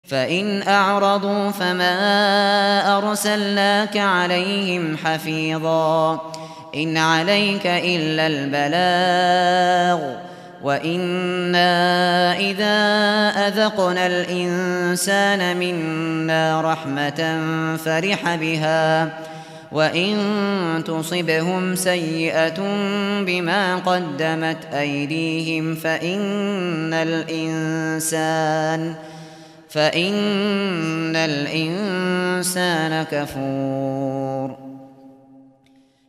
فإن أعرضوا فما أرسلناك عليهم حفيظا إن عليك إلا البلاغ وإنا إذا أذقنا الإنسان منا رحمة فرح بها وإن تصبهم سيئة بما قدمت أيديهم فإن الإنسان كفور